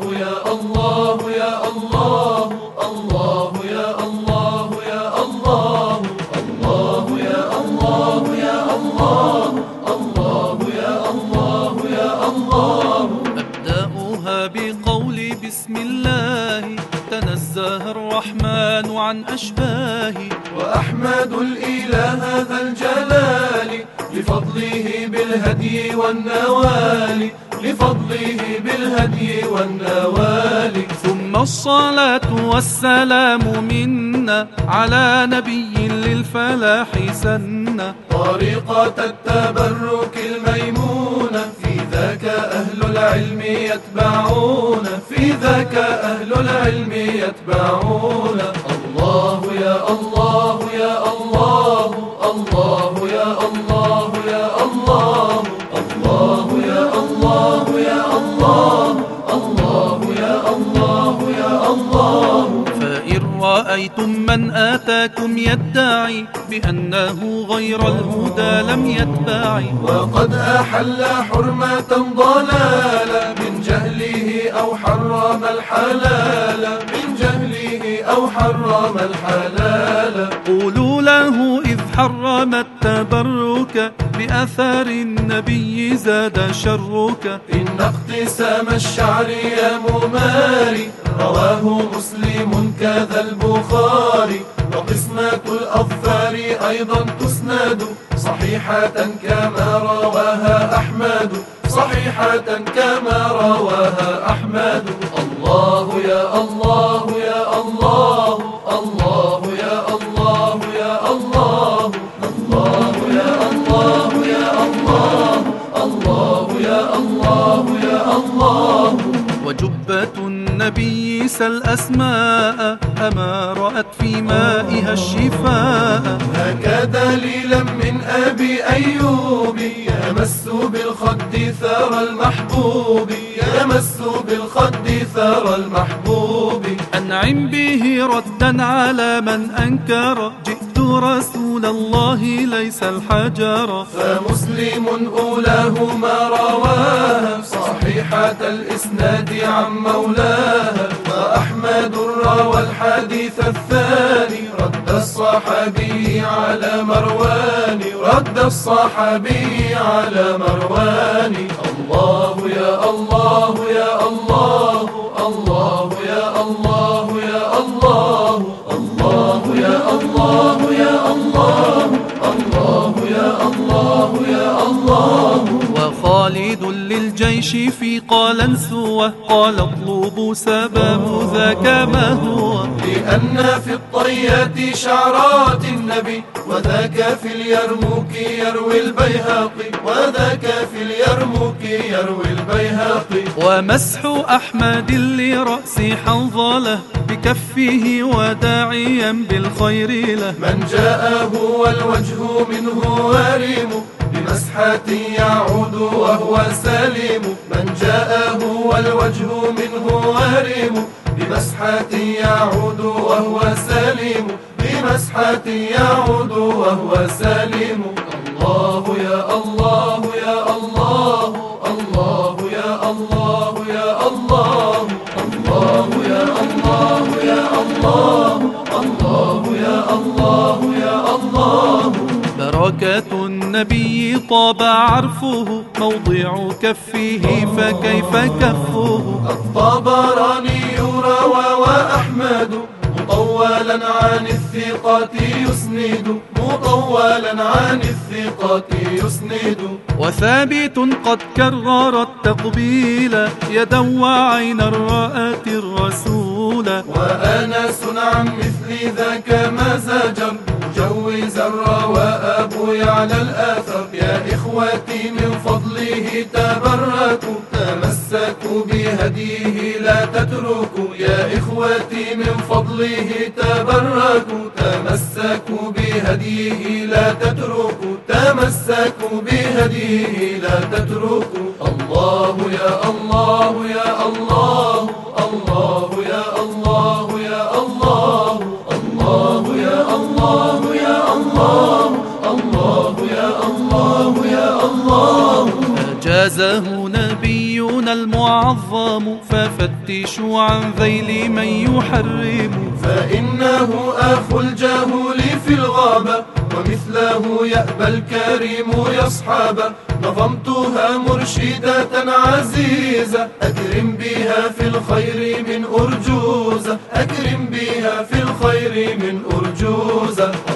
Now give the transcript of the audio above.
يا الله يا الله، الله يا الله يا الله، الله يا الله يا الله، الله يا الله يا الله. أبدأها بقولي بسم الله، تنزه الرحمن عن أشباهه، وأحمد الإله ذا الجلال لفضله بالهدي والنوال، لفضله بالهدي والنوال. ثم الصلاة والسلام منا على نبي للفلاح سنة، طريقة التبرك الميمونة في ذاك أهل العلم يتبعون، في ذاك أهل العلم يتبعون. الله يا الله يا الله، الله يا الله يا الله، الله يا الله يا الله، الله يا الله يا الله. فإن رأيتم من آتاكم يدعي بأنه غير الهدى لم يتبعي، وقد أحل حرمة ضلالة من جهله أو حرم الحلال، من جهله أو حرم الحلال. قولوا له إذ حرم التبرك بأثار النبي زاد شرك، إن اقتسام الشعر يا مماري رواه مسلم كذا البخاري، وقسمة الأظفار أيضا تسند صحيحة كما رواها أحمد، صحيحة كما رواها أحمد. الله يا الله يا الله، الله يا الله يا الله، الله يا الله يا الله، الله يا الله يا الله. وجبة النبي سل أسماء أما رأت في مائها الشفاء، هكا دليلا من أبي أيوب يمس بالخد ثار المحبوب، يمس بالخد ثار المحبوب. أنعم به ردا على من أنكر، جئت رسول الله ليس الحجر. فمسلم أولاه ما رواها صحيحة الإسناد عن مولاها، وأحمد روى الحديث الثاني رد الصحابي على مروان، رد الصحابي على مروان. الله يا الله يا الله، الله يا الله يا الله، الله يا الله يا الله، الله يا الله يا الله. وخالد للجيش في قال سوى، قال اطلبوا سبب ذاك ما هو، لأن في الطيات شعرات النبي، وذاك في اليرموك يروي البيهقي، وذاك في اليرموك يروي البيهقي. ومسح أحمد لرأس حنظلة بكفه وداعيا بالخير له، من جاءه والوجه منه وارم بمسحة يعود وهو سليم، من جاءه والوجه منه وارم بمسحة يعود وهو سليم، بمسحة يعود وهو سليم. الله يا الله يا الله، الله يا الله يا الله، الله يا الله يا الله، الله يا الله يا الله. بركة النبي طاب عرفه، موضع كفه فكيف كفه. الطبراني روى وأحمد مطولا عن الثقات يسند، مطولا عن الثقات يسند. وثابت قد كرر التقبيل يدا وعينا رأت الرسول، وأنس عن مثل ذاك ما زجر مجوزا روى أبو يعلى الآثر. يا إخوتي من فضله تبركوا، تمسكوا بهديه لا تتركوا. يا إخوتي من فضله تبركوا، تمسكوا بهديه لا تتركوا، تمسكوا بهديه لا تتركوا. الله يا الله يا الله، الله يا الله يا الله، الله يا الله يا الله، الله يا الله يا الله. أجازه نبينا المعظم، ففتشوا عن ذيل من يحرم. فإنه أخو الجهول في الغابة، ومثله يأبى الكريم يصحابه. نظمتها مرشدة عزيزة، أكرم بها في الخير من أرجوزة، أكرم بها في الخير من أرجوزة.